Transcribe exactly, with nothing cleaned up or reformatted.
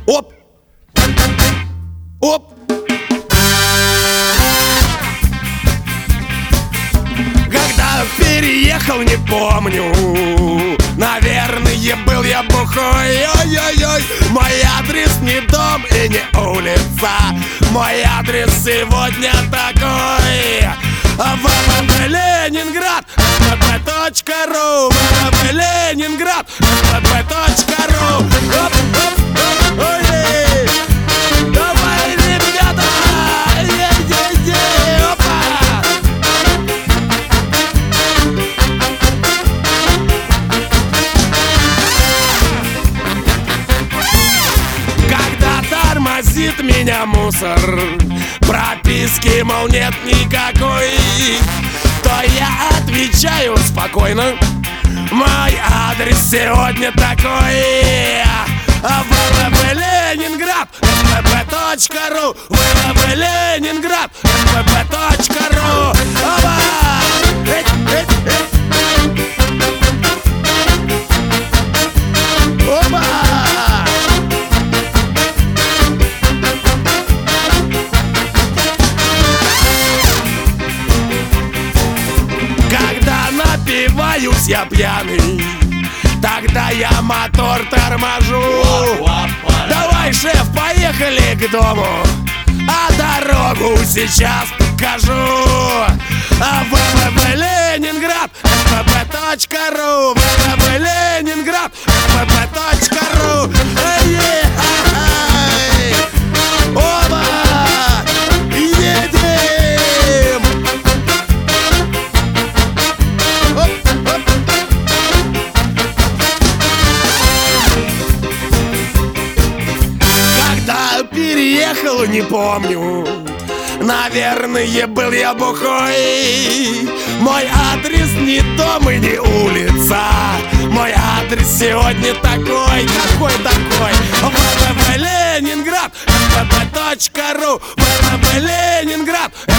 Оп! Оп! Когда переехал, не помню. Наверное, был я бухой. Ой-ой-ой. Мой адрес не дом и не улица. Мой адрес сегодня такой: вэ вэ вэ Ленинград, вэ вэ вэ точка ру, вэ вэ вэ Ленинград, вэ вэ вэ точка ру. Ой-ей! Давай, ребята! Е-е-е! Опа! Когда тормозит меня мусор, прописки, мол, нет никакой, то я отвечаю спокойно: мой адрес сегодня такой: вэ вэ вэ Ленинград, вэ вэ вэ точка ру, вэ вэ вэ Ленинград, вэ вэ вэ точка ру. Опа! Эть, эть, эть. Опа! Когда напиваюсь я пьяный, тогда я мотор торможу. Давай, шеф, поехали к дому, а дорогу сейчас покажу. вэ вэ вэ Ленинград, вэ вэ вэ точка ру, вэ вэ вэ Ленинград, вэ вэ вэ точка ру. Эй-ей! Оба! Едем! Когда переехал, не помню. Наверное, был я бухой. Мой адрес не дом и не улица. Мой адрес сегодня такой. Какой такой? вэ вэ вэ Ленинград, вэ вэ вэ точка ру, вэ вэ вэ Ленинград,